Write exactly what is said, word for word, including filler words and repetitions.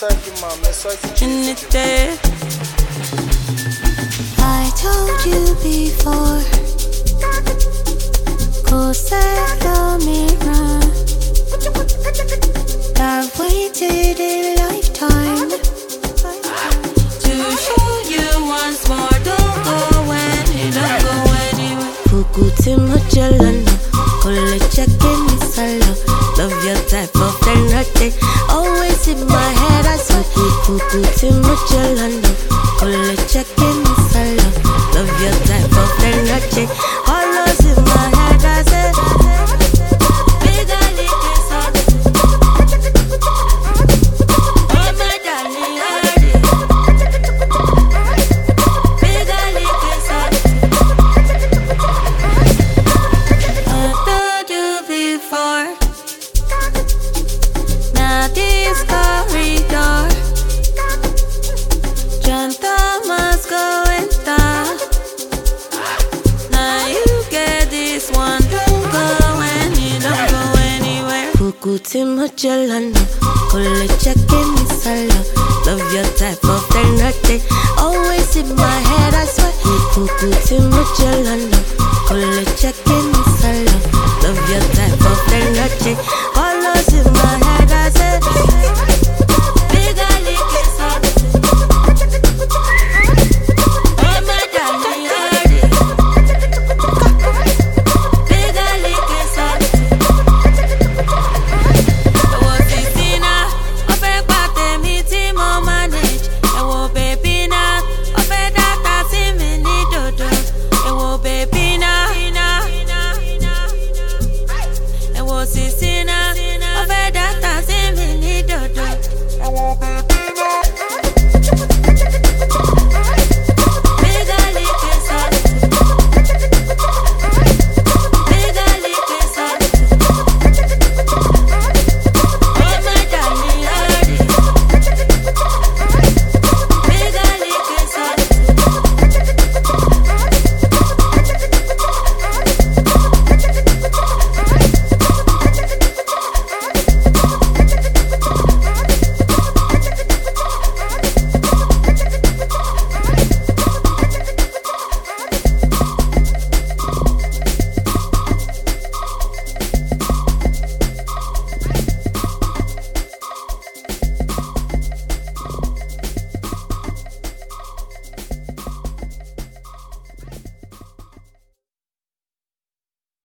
Unité. I told you before, cos'era mirror. I've waited a lifetime to show you once more. Don't go when you don't go anywhere. Pukuti Magellan, Kole checking me solo. Love your type of energy, always in my head. I saw Pukuti Magellan, Kole checking me solo. Love your type of energy, always in my head. I said, big Ali is up. Oh my darling, big Ali is up. I told you before. Now this corridor, John Thomas going down. Now you get this one. Don't go when you don't go anywhere. Pukuti Magellan, Kole checking me solo. Love your type of energy, always in my head. I swear. Pukuti Magellan, Kole checking me solo. Love your type of energy, always in my head.